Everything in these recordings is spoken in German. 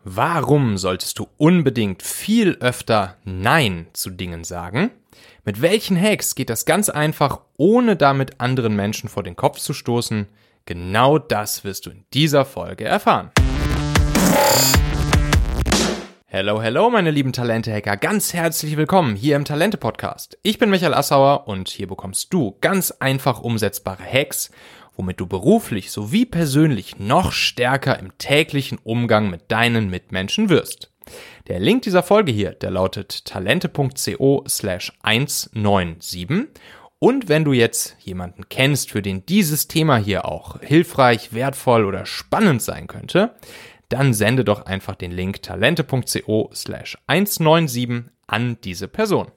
Warum solltest du unbedingt viel öfter Nein zu Dingen sagen? Mit welchen Hacks geht das ganz einfach, ohne damit anderen Menschen vor den Kopf zu stoßen? Genau das wirst du in dieser Folge erfahren. Hello, meine lieben Talente-Hacker. Ganz herzlich willkommen hier im Talente-Podcast. Ich bin Michael Assauer und hier bekommst du ganz einfach umsetzbare Hacks, womit du beruflich sowie persönlich noch stärker im täglichen Umgang mit deinen Mitmenschen wirst. Der Link dieser Folge hier, der lautet talente.co/197. Und wenn du jetzt jemanden kennst, für den dieses Thema hier auch hilfreich, wertvoll oder spannend sein könnte, dann sende doch einfach den Link talente.co/197 an diese Person.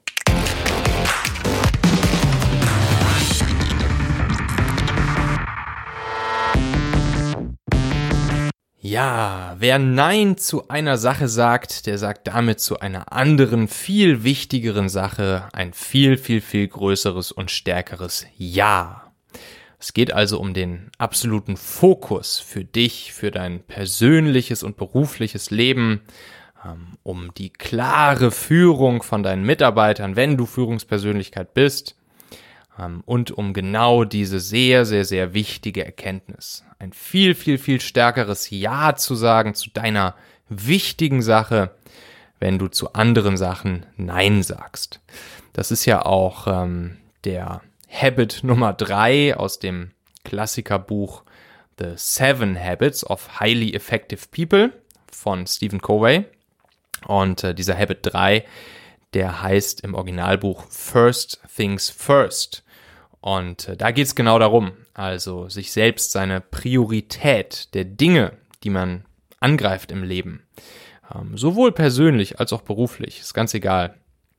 Ja, wer Nein zu einer Sache sagt, der sagt damit zu einer anderen, viel wichtigeren Sache ein viel größeres und stärkeres Ja. Es geht also um den absoluten Fokus für dich, für dein persönliches und berufliches Leben, um die klare Führung von deinen Mitarbeitern, wenn du Führungspersönlichkeit bist, und um genau diese sehr wichtige Erkenntnis. Ein viel stärkeres Ja zu sagen zu deiner wichtigen Sache, wenn du zu anderen Sachen Nein sagst. Das ist ja auch der Habit Nummer 3 aus dem Klassikerbuch The 7 Habits of Highly Effective People von Stephen Covey. Und dieser Habit 3, der heißt im Originalbuch First Things First. Und da geht es genau darum, also sich selbst seine Priorität der Dinge, die man angreift im Leben, sowohl persönlich als auch beruflich, ist ganz egal,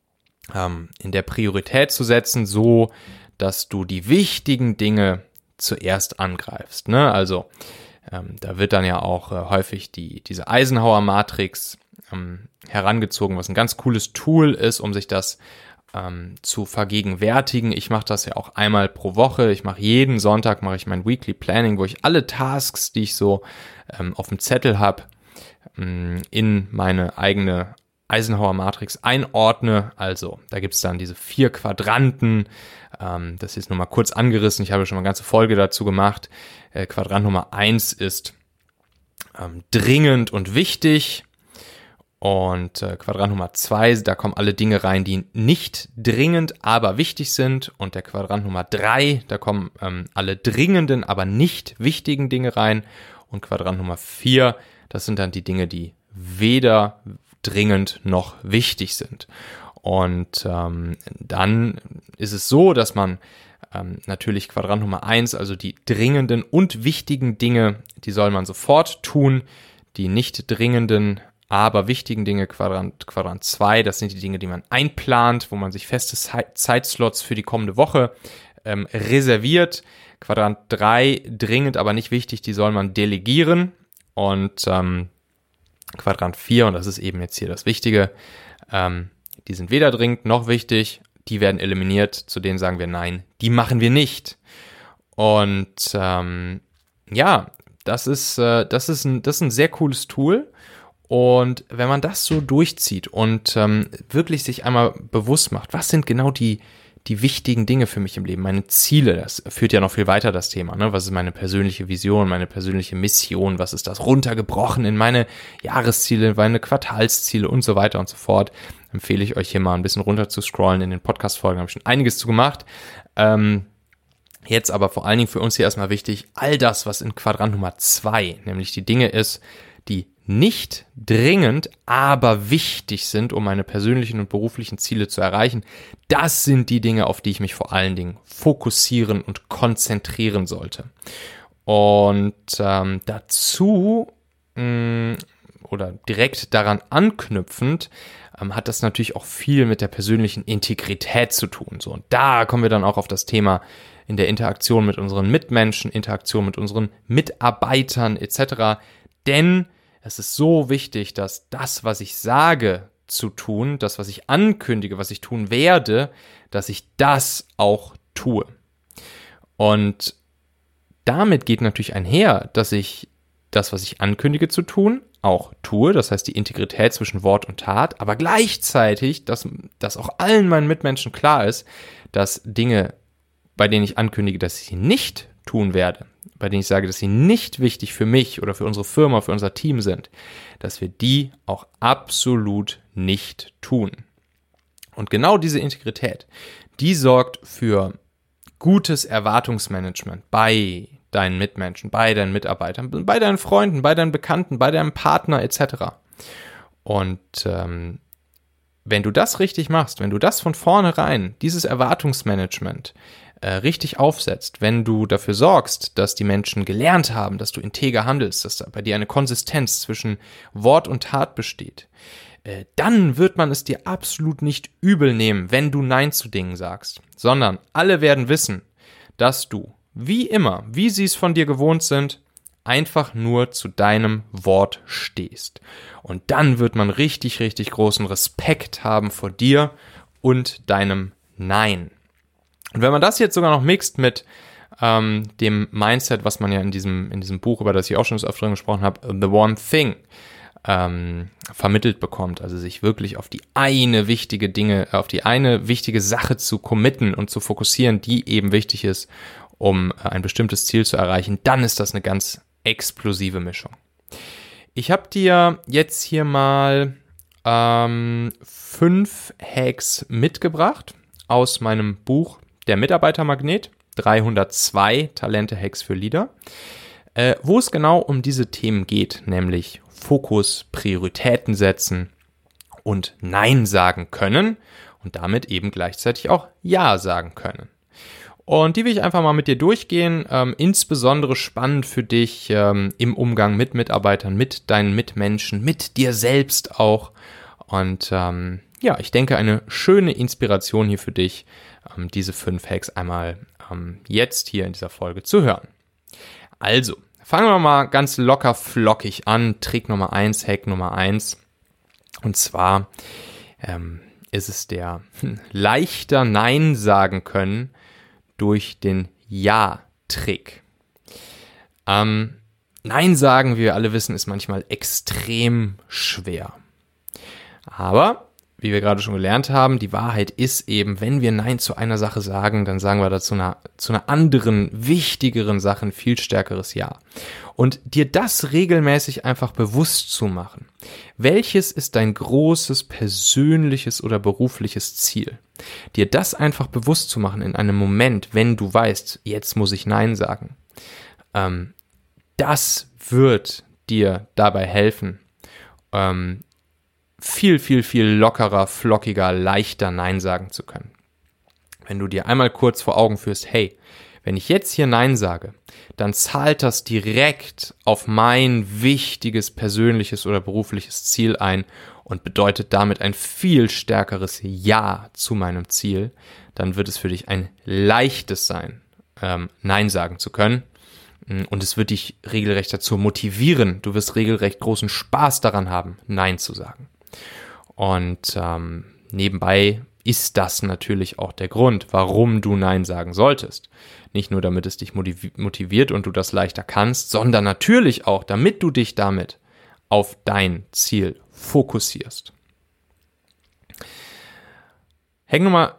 in der Priorität zu setzen, so dass du die wichtigen Dinge zuerst angreifst. Ne? Also da wird dann ja auch häufig diese Eisenhower-Matrix herangezogen, was ein ganz cooles Tool ist, um sich das zu vergegenwärtigen. Ich mache das ja auch einmal pro Woche. Jeden Sonntag mache ich mein Weekly Planning, wo ich alle Tasks, die ich so auf dem Zettel habe, in meine eigene Eisenhower-Matrix einordne. Also da gibt es dann diese 4 Quadranten. Das ist nur mal kurz angerissen. Ich habe schon mal eine ganze Folge dazu gemacht. Quadrant Nummer 1 ist dringend und wichtig. Und Quadrant Nummer 2, da kommen alle Dinge rein, die nicht dringend, aber wichtig sind. Und der Quadrant Nummer 3, da kommen alle dringenden, aber nicht wichtigen Dinge rein. Und Quadrant Nummer 4, das sind dann die Dinge, die weder dringend noch wichtig sind. Und dann ist es so, dass man natürlich Quadrant Nummer 1, also die dringenden und wichtigen Dinge, die soll man sofort tun. Die nicht dringenden, aber wichtigen Dinge, Quadrant 2, das sind die Dinge, die man einplant, wo man sich feste Zeitslots für die kommende Woche reserviert. Quadrant 3, dringend, aber nicht wichtig, die soll man delegieren. Und Quadrant 4, und das ist eben jetzt hier das Wichtige, die sind weder dringend noch wichtig, die werden eliminiert, zu denen sagen wir Nein, die machen wir nicht. Und das ist ein sehr cooles Tool. Und wenn man das so durchzieht und wirklich sich einmal bewusst macht, was sind genau die wichtigen Dinge für mich im Leben, meine Ziele, das führt ja noch viel weiter, das Thema, ne? Was ist meine persönliche Vision, meine persönliche Mission, was ist das runtergebrochen in meine Jahresziele, meine Quartalsziele und so weiter und so fort, empfehle ich euch hier mal ein bisschen runter zu scrollen. In den Podcast-Folgen habe ich schon einiges zu gemacht. Jetzt aber vor allen Dingen für uns hier erstmal wichtig, all das, was in Quadrant Nummer 2, nämlich die Dinge ist, die nicht dringend, aber wichtig sind, um meine persönlichen und beruflichen Ziele zu erreichen, das sind die Dinge, auf die ich mich vor allen Dingen fokussieren und konzentrieren sollte. Und dazu oder direkt daran anknüpfend hat das natürlich auch viel mit der persönlichen Integrität zu tun. So, und da kommen wir dann auch auf das Thema in der Interaktion mit unseren Mitmenschen, Interaktion mit unseren Mitarbeitern etc. Denn es ist so wichtig, dass das, was ich sage zu tun, das, was ich ankündige, was ich tun werde, dass ich das auch tue. Und damit geht natürlich einher, dass ich das, was ich ankündige zu tun, auch tue, das heißt die Integrität zwischen Wort und Tat, aber gleichzeitig, dass auch allen meinen Mitmenschen klar ist, dass Dinge, bei denen ich ankündige, dass ich sie nicht tun werde, bei denen ich sage, dass sie nicht wichtig für mich oder für unsere Firma, für unser Team sind, dass wir die auch absolut nicht tun. Und genau diese Integrität, die sorgt für gutes Erwartungsmanagement bei deinen Mitmenschen, bei deinen Mitarbeitern, bei deinen Freunden, bei deinen Bekannten, bei deinem Partner etc. Und wenn du das richtig machst, wenn du das von vornherein, dieses Erwartungsmanagement richtig aufsetzt, wenn du dafür sorgst, dass die Menschen gelernt haben, dass du integer handelst, dass da bei dir eine Konsistenz zwischen Wort und Tat besteht, dann wird man es dir absolut nicht übel nehmen, wenn du Nein zu Dingen sagst, sondern alle werden wissen, dass du, wie immer, wie sie es von dir gewohnt sind, einfach nur zu deinem Wort stehst. Und dann wird man richtig, richtig großen Respekt haben vor dir und deinem Nein. Und wenn man das jetzt sogar noch mixt mit dem Mindset, was man ja in diesem Buch, über das ich auch schon des Öfteren gesprochen habe, The One Thing, vermittelt bekommt, also sich wirklich auf die eine wichtige Sache zu committen und zu fokussieren, die eben wichtig ist, um ein bestimmtes Ziel zu erreichen, dann ist das eine ganz explosive Mischung. Ich habe dir jetzt hier mal 5 Hacks mitgebracht aus meinem Buch Der Mitarbeitermagnet, 302 Talente-Hacks für Leader, wo es genau um diese Themen geht, nämlich Fokus, Prioritäten setzen und Nein sagen können und damit eben gleichzeitig auch Ja sagen können. Und die will ich einfach mal mit dir durchgehen, insbesondere spannend für dich im Umgang mit Mitarbeitern, mit deinen Mitmenschen, mit dir selbst auch. Und ich denke, eine schöne Inspiration hier für dich, diese 5 Hacks einmal jetzt hier in dieser Folge zu hören. Also, fangen wir mal ganz locker flockig an. Trick Nummer 1, Hack Nummer 1. Und zwar ist es der leichter Nein sagen können durch den Ja-Trick. Nein sagen, wie wir alle wissen, ist manchmal extrem schwer. Aber, wie wir gerade schon gelernt haben, die Wahrheit ist eben, wenn wir Nein zu einer Sache sagen, dann sagen wir dazu zu einer anderen, wichtigeren Sache ein viel stärkeres Ja. Und dir das regelmäßig einfach bewusst zu machen. Welches ist dein großes persönliches oder berufliches Ziel? Dir das einfach bewusst zu machen in einem Moment, wenn du weißt, jetzt muss ich Nein sagen. Das wird dir dabei helfen, viel, viel, viel lockerer, flockiger, leichter Nein sagen zu können. Wenn du dir einmal kurz vor Augen führst, hey, wenn ich jetzt hier Nein sage, dann zahlt das direkt auf mein wichtiges persönliches oder berufliches Ziel ein und bedeutet damit ein viel stärkeres Ja zu meinem Ziel, dann wird es für dich ein leichtes sein, Nein sagen zu können. Und es wird dich regelrecht dazu motivieren. Du wirst regelrecht großen Spaß daran haben, Nein zu sagen. Und nebenbei ist das natürlich auch der Grund, warum du Nein sagen solltest. Nicht nur, damit es dich motiviert und du das leichter kannst, sondern natürlich auch, damit du dich damit auf dein Ziel fokussierst. Hack Nummer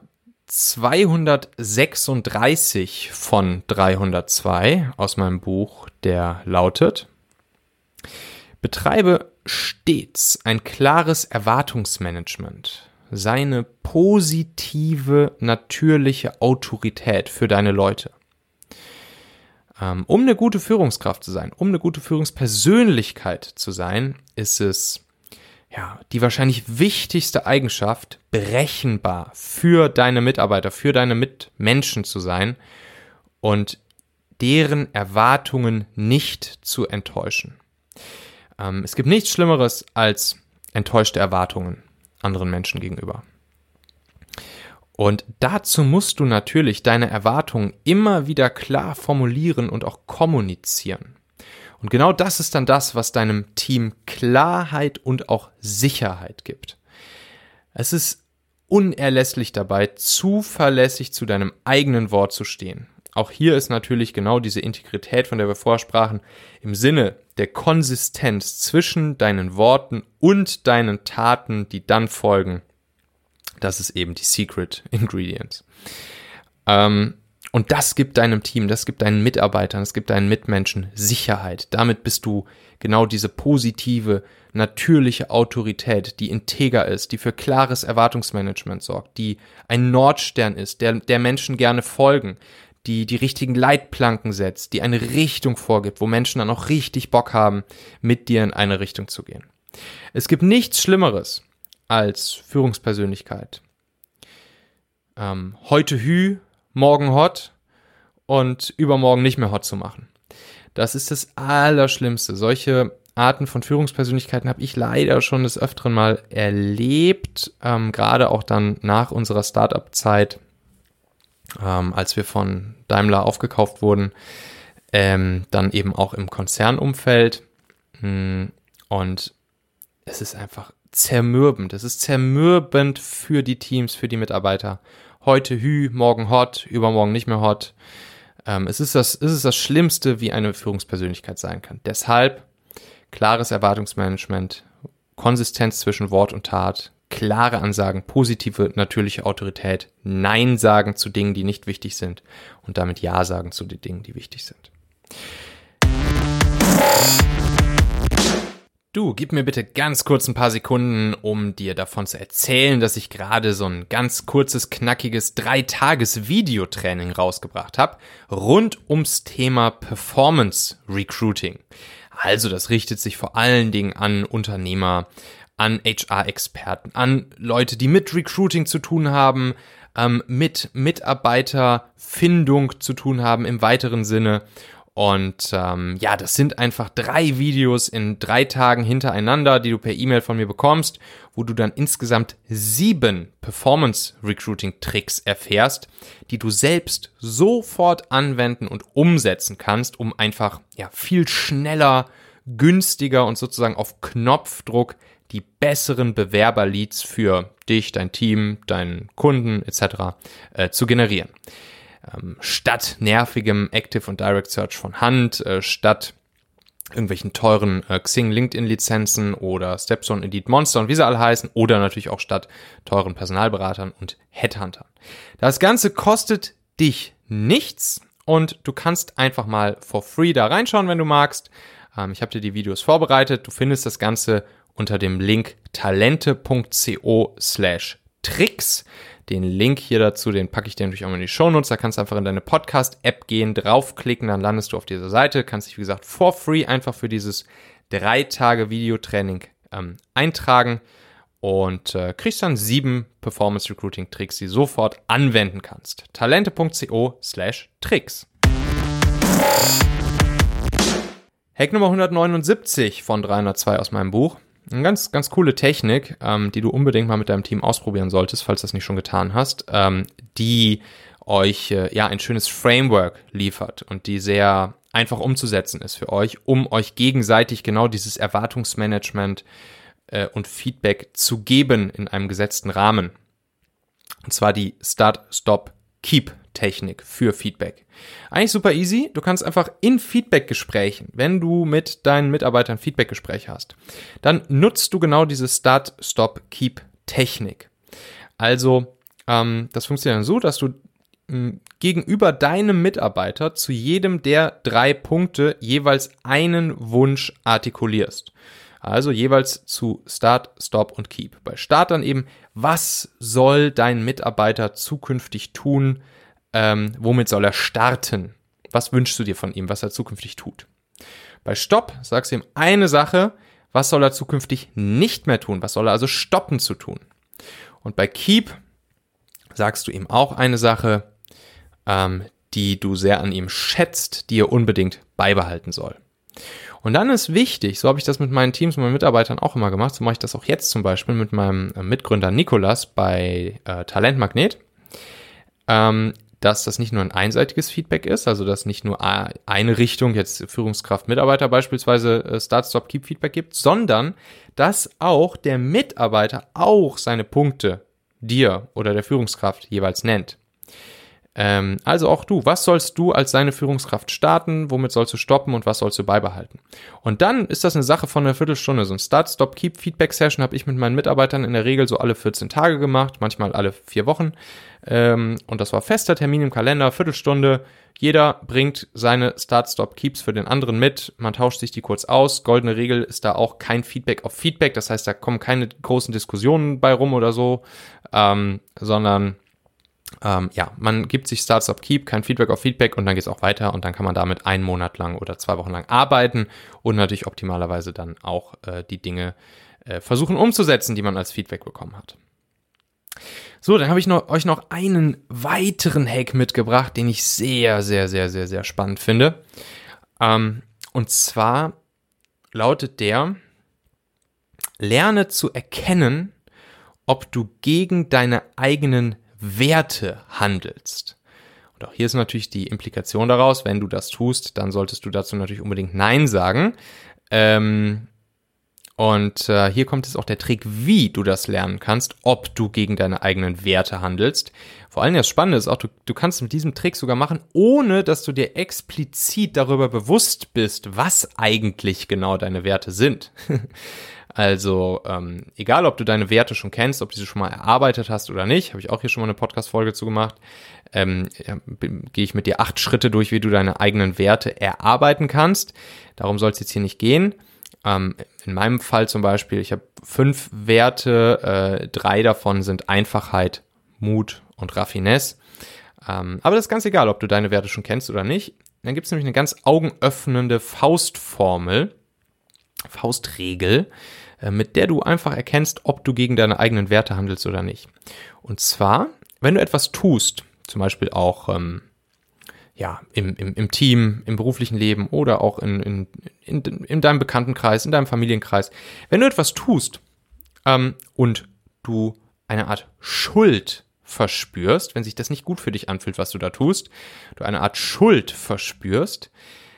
236 von 302 aus meinem Buch, der lautet: Betreibe stets ein klares Erwartungsmanagement, sei eine positive, natürliche Autorität für deine Leute. Um eine gute Führungskraft zu sein, um eine gute Führungspersönlichkeit zu sein, ist es die wahrscheinlich wichtigste Eigenschaft, berechenbar für deine Mitarbeiter, für deine Mitmenschen zu sein und deren Erwartungen nicht zu enttäuschen. Es gibt nichts Schlimmeres als enttäuschte Erwartungen anderen Menschen gegenüber. Und dazu musst du natürlich deine Erwartungen immer wieder klar formulieren und auch kommunizieren. Und genau das ist dann das, was deinem Team Klarheit und auch Sicherheit gibt. Es ist unerlässlich dabei, zuverlässig zu deinem eigenen Wort zu stehen. Auch hier ist natürlich genau diese Integrität, von der wir vorher sprachen, im Sinne der Konsistenz zwischen deinen Worten und deinen Taten, die dann folgen. Das ist eben die Secret Ingredients. Und das gibt deinem Team, das gibt deinen Mitarbeitern, das gibt deinen Mitmenschen Sicherheit. Damit bist du genau diese positive, natürliche Autorität, die integer ist, die für klares Erwartungsmanagement sorgt, die ein Nordstern ist, der Menschen gerne folgen, die richtigen Leitplanken setzt, die eine Richtung vorgibt, wo Menschen dann auch richtig Bock haben, mit dir in eine Richtung zu gehen. Es gibt nichts Schlimmeres als Führungspersönlichkeit. Heute Hü, morgen hot und übermorgen nicht mehr hot zu machen. Das ist das Allerschlimmste. Solche Arten von Führungspersönlichkeiten habe ich leider schon des Öfteren mal erlebt, gerade auch dann nach unserer Startup-Zeit, als wir von Daimler aufgekauft wurden, dann eben auch im Konzernumfeld. Und es ist einfach zermürbend. Es ist zermürbend für die Teams, für die Mitarbeiter. Heute Hü, morgen hot, übermorgen nicht mehr hot. Es ist das Schlimmste, wie eine Führungspersönlichkeit sein kann. Deshalb klares Erwartungsmanagement, Konsistenz zwischen Wort und Tat, klare Ansagen, positive, natürliche Autorität, Nein sagen zu Dingen, die nicht wichtig sind und damit Ja sagen zu den Dingen, die wichtig sind. Du, gib mir bitte ganz kurz ein paar Sekunden, um dir davon zu erzählen, dass ich gerade so ein ganz kurzes, knackiges 3-Tages-Videotraining rausgebracht habe, rund ums Thema Performance Recruiting. Also das richtet sich vor allen Dingen an Unternehmer, an HR-Experten, an Leute, die mit Recruiting zu tun haben, mit Mitarbeiterfindung zu tun haben im weiteren Sinne. Und das sind einfach 3 Videos in 3 Tagen hintereinander, die du per E-Mail von mir bekommst, wo du dann insgesamt 7 Performance-Recruiting-Tricks erfährst, die du selbst sofort anwenden und umsetzen kannst, um einfach viel schneller, günstiger und sozusagen auf Knopfdruck die besseren Bewerberleads für dich, dein Team, deinen Kunden etc. Zu generieren. Statt nervigem Active und Direct Search von Hand, statt irgendwelchen teuren Xing LinkedIn Lizenzen oder Stepstone Indeed Monster und wie sie alle heißen, oder natürlich auch statt teuren Personalberatern und Headhuntern. Das Ganze kostet dich nichts und du kannst einfach mal for free da reinschauen, wenn du magst. Ich habe dir die Videos vorbereitet. Du findest das Ganze unter dem Link talente.co/tricks. Den Link hier dazu, den packe ich dir natürlich auch mal in die Shownotes. Da kannst du einfach in deine Podcast-App gehen, draufklicken, dann landest du auf dieser Seite. Kannst dich, wie gesagt, for free einfach für dieses 3-Tage-Videotraining eintragen und kriegst dann 7 Performance-Recruiting-Tricks, die du sofort anwenden kannst. talente.co/tricks. Hack Nummer 179 von 302 aus meinem Buch. Eine ganz, ganz coole Technik, die du unbedingt mal mit deinem Team ausprobieren solltest, falls du das nicht schon getan hast, die euch ein schönes Framework liefert und die sehr einfach umzusetzen ist für euch, um euch gegenseitig genau dieses Erwartungsmanagement und Feedback zu geben in einem gesetzten Rahmen. Und zwar die Start, Stop, Keep Technik für Feedback. Eigentlich super easy. Du kannst einfach in Feedback-Gesprächen, wenn du mit deinen Mitarbeitern Feedback-Gespräche hast, dann nutzt du genau diese Start, Stop, Keep Technik. Also, das funktioniert dann so, dass du gegenüber deinem Mitarbeiter zu jedem der 3 Punkte jeweils einen Wunsch artikulierst. Also jeweils zu Start, Stop und Keep. Bei Start dann eben, was soll dein Mitarbeiter zukünftig tun? Womit soll er starten? Was wünschst du dir von ihm, was er zukünftig tut? Bei Stopp sagst du ihm eine Sache, was soll er zukünftig nicht mehr tun? Was soll er also stoppen zu tun? Und bei Keep sagst du ihm auch eine Sache, die du sehr an ihm schätzt, die er unbedingt beibehalten soll. Und dann ist wichtig, so habe ich das mit meinen Teams und meinen Mitarbeitern auch immer gemacht, so mache ich das auch jetzt zum Beispiel mit meinem Mitgründer Nikolas bei Talentmagnet, dass das nicht nur ein einseitiges Feedback ist, also dass nicht nur eine Richtung, jetzt Führungskraft, Mitarbeiter beispielsweise Start, Stop, Keep Feedback gibt, sondern dass auch der Mitarbeiter auch seine Punkte dir oder der Führungskraft jeweils nennt. Also auch du, was sollst du als deine Führungskraft starten, womit sollst du stoppen und was sollst du beibehalten? Und dann ist das eine Sache von einer Viertelstunde. So ein Start-Stop-Keep-Feedback-Session habe ich mit meinen Mitarbeitern in der Regel so alle 14 Tage gemacht, manchmal alle 4 Wochen. Und das war fester Termin im Kalender, Viertelstunde. Jeder bringt seine Start-Stop-Keeps für den anderen mit. Man tauscht sich die kurz aus. Goldene Regel ist da auch kein Feedback auf Feedback. Das heißt, da kommen keine großen Diskussionen bei rum oder so, sondern man gibt sich Start-Stop-Keep, kein Feedback auf Feedback und dann geht es auch weiter und dann kann man damit 1 Monat lang oder 2 Wochen lang arbeiten und natürlich optimalerweise dann auch die Dinge versuchen umzusetzen, die man als Feedback bekommen hat. So, dann habe ich euch noch einen weiteren Hack mitgebracht, den ich sehr, sehr, sehr, sehr, sehr spannend finde. Und zwar lautet der: Lerne zu erkennen, ob du gegen deine eigenen Werte handelst. Und auch hier ist natürlich die Implikation daraus, wenn du das tust, dann solltest du dazu natürlich unbedingt Nein sagen. Hier kommt jetzt auch der Trick, wie du das lernen kannst, ob du gegen deine eigenen Werte handelst. Vor allem das Spannende ist auch, du kannst mit diesem Trick sogar machen, ohne dass du dir explizit darüber bewusst bist, was eigentlich genau deine Werte sind. Also egal, ob du deine Werte schon kennst, ob du sie schon mal erarbeitet hast oder nicht, habe ich auch hier schon mal eine Podcast-Folge zu gemacht, gehe ich mit dir 8 Schritte durch, wie du deine eigenen Werte erarbeiten kannst. Darum soll es jetzt hier nicht gehen. In meinem Fall zum Beispiel, ich habe 5 Werte, 3 davon sind Einfachheit, Mut und Raffinesse. Aber das ist ganz egal, ob du deine Werte schon kennst oder nicht. Dann gibt es nämlich eine ganz augenöffnende Faustregel, mit der du einfach erkennst, ob du gegen deine eigenen Werte handelst oder nicht. Und zwar, wenn du etwas tust, zum Beispiel auch im Team, im beruflichen Leben oder auch in deinem Bekanntenkreis, in deinem Familienkreis, wenn du etwas tust und du eine Art Schuld verspürst, wenn sich das nicht gut für dich anfühlt, was du da tust, du eine Art Schuld verspürst,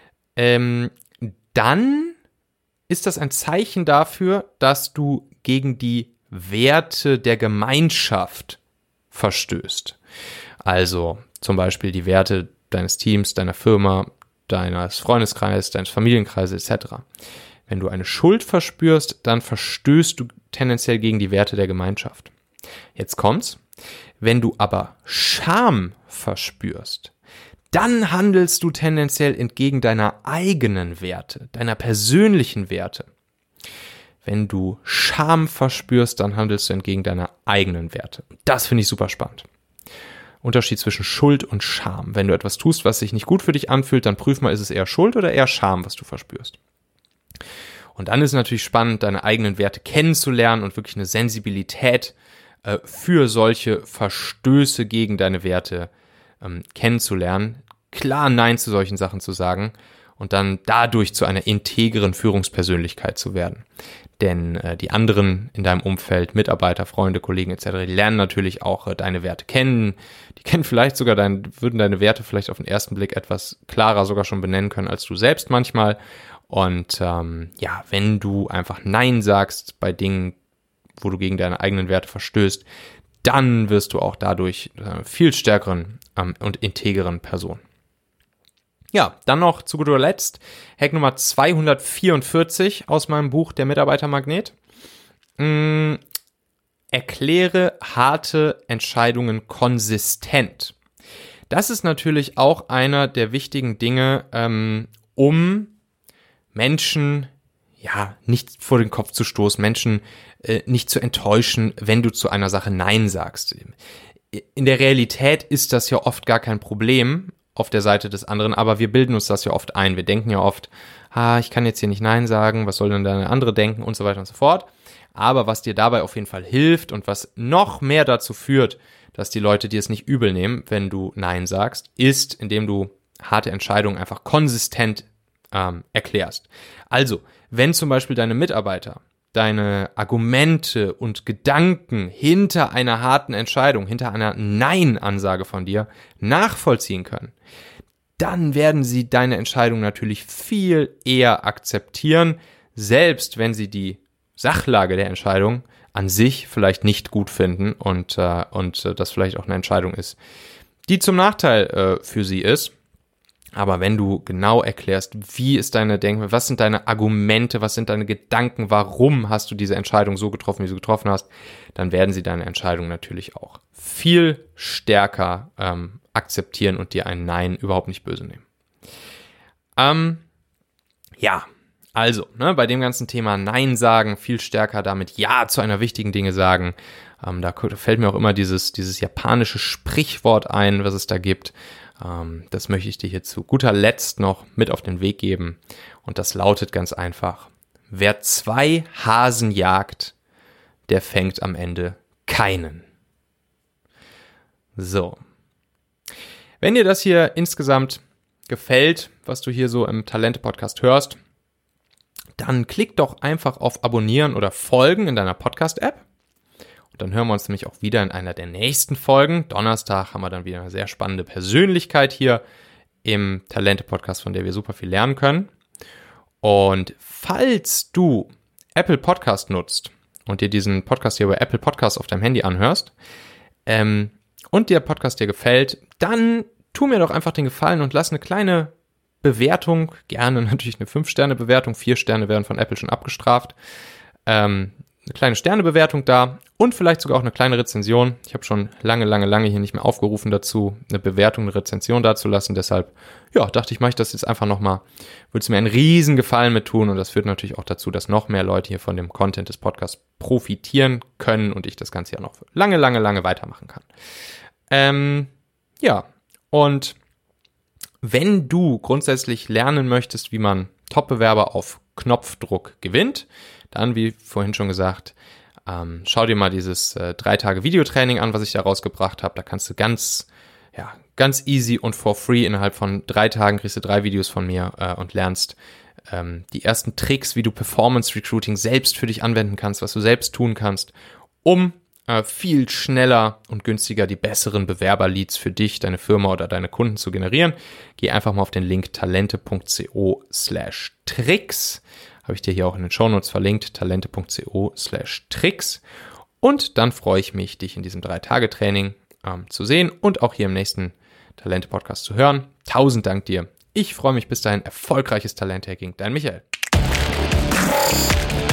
dann ist das ein Zeichen dafür, dass du gegen die Werte der Gemeinschaft verstößt. Also zum Beispiel die Werte deines Teams, deiner Firma, deines Freundeskreises, deines Familienkreises etc. Wenn du eine Schuld verspürst, dann verstößt du tendenziell gegen die Werte der Gemeinschaft. Jetzt kommt's. Wenn du aber Scham verspürst, dann handelst du tendenziell entgegen deiner eigenen Werte, deiner persönlichen Werte. Wenn du Scham verspürst, dann handelst du entgegen deiner eigenen Werte. Das finde ich super spannend. Unterschied zwischen Schuld und Scham. Wenn du etwas tust, was sich nicht gut für dich anfühlt, dann prüf mal, ist es eher Schuld oder eher Scham, was du verspürst. Und dann ist es natürlich spannend, deine eigenen Werte kennenzulernen und wirklich eine Sensibilität für solche Verstöße gegen deine Werte kennenzulernen, klar Nein zu solchen Sachen zu sagen und dann dadurch zu einer integren Führungspersönlichkeit zu werden. Denn die anderen in deinem Umfeld, Mitarbeiter, Freunde, Kollegen etc., die lernen natürlich auch deine Werte kennen. Die kennen vielleicht sogar würden deine Werte vielleicht auf den ersten Blick etwas klarer sogar schon benennen können als du selbst manchmal. Und wenn du einfach Nein sagst bei Dingen, wo du gegen deine eigenen Werte verstößt, dann wirst du auch dadurch viel stärkeren und integeren Person. Ja, dann noch zu guter Letzt Hack Nummer 244 aus meinem Buch Der Mitarbeitermagnet. Erkläre harte Entscheidungen konsistent. Das ist natürlich auch einer der wichtigen Dinge, um Menschen nicht vor den Kopf zu stoßen, Menschen nicht zu enttäuschen, wenn du zu einer Sache Nein sagst. In der Realität ist das ja oft gar kein Problem auf der Seite des anderen, aber wir bilden uns das ja oft ein. Wir denken ja oft, ich kann jetzt hier nicht Nein sagen, was soll denn der andere denken und so weiter und so fort. Aber was dir dabei auf jeden Fall hilft und was noch mehr dazu führt, dass die Leute dir es nicht übel nehmen, wenn du Nein sagst, ist, indem du harte Entscheidungen einfach konsistent erklärst. Also, wenn zum Beispiel deine Mitarbeiter deine Argumente und Gedanken hinter einer harten Entscheidung, hinter einer Nein-Ansage von dir nachvollziehen können, dann werden sie deine Entscheidung natürlich viel eher akzeptieren, selbst wenn sie die Sachlage der Entscheidung an sich vielleicht nicht gut finden und das vielleicht auch eine Entscheidung ist, die zum Nachteil für sie ist. Aber wenn du genau erklärst, wie ist deine Denkweise, was sind deine Argumente, was sind deine Gedanken, warum hast du diese Entscheidung so getroffen, wie du getroffen hast, dann werden sie deine Entscheidung natürlich auch viel stärker akzeptieren und dir ein Nein überhaupt nicht böse nehmen. Also, bei dem ganzen Thema Nein sagen, viel stärker damit Ja zu einer wichtigen Dinge sagen. Da fällt mir auch immer dieses japanische Sprichwort ein, was es da gibt. Das möchte ich dir hier zu guter Letzt noch mit auf den Weg geben. Und das lautet ganz einfach: Wer 2 Hasen jagt, der fängt am Ende keinen. So. Wenn dir das hier insgesamt gefällt, was du hier so im Talente-Podcast hörst, dann klick doch einfach auf Abonnieren oder Folgen in deiner Podcast-App. Und dann hören wir uns nämlich auch wieder in einer der nächsten Folgen. Donnerstag haben wir dann wieder eine sehr spannende Persönlichkeit hier im Talente-Podcast, von der wir super viel lernen können. Und falls du Apple Podcast nutzt und dir diesen Podcast hier bei Apple Podcasts auf deinem Handy anhörst und der Podcast dir gefällt, dann tu mir doch einfach den Gefallen und lass eine kleine Bewertung, gerne natürlich eine 5-Sterne-Bewertung, 4 Sterne werden von Apple schon abgestraft, eine kleine Sternebewertung da und vielleicht sogar auch eine kleine Rezension. Ich habe schon lange hier nicht mehr aufgerufen dazu, eine Bewertung, eine Rezension dazulassen. Deshalb, dachte ich, mache ich das jetzt einfach nochmal. Würde es mir einen riesen Gefallen mit tun und das führt natürlich auch dazu, dass noch mehr Leute hier von dem Content des Podcasts profitieren können und ich das Ganze ja noch lange weitermachen kann. Und wenn du grundsätzlich lernen möchtest, wie man Top-Bewerber auf Knopfdruck gewinnt, dann, wie vorhin schon gesagt, schau dir mal dieses 3-Tage-Videotraining an, was ich da rausgebracht habe. Da kannst du ganz easy und for free innerhalb von 3 Tagen kriegst du 3 Videos von mir und lernst die ersten Tricks, wie du Performance Recruiting selbst für dich anwenden kannst, was du selbst tun kannst, um viel schneller und günstiger die besseren Bewerberleads für dich, deine Firma oder deine Kunden zu generieren. Geh einfach mal auf den Link talente.co/tricks. Habe ich dir hier auch in den Shownotes verlinkt, talente.co/tricks. Und dann freue ich mich, dich in diesem 3-Tage-Training zu sehen und auch hier im nächsten Talente-Podcast zu hören. 1000 Dank dir. Ich freue mich bis dahin. Erfolgreiches Talent-Hacking. Dein Michael.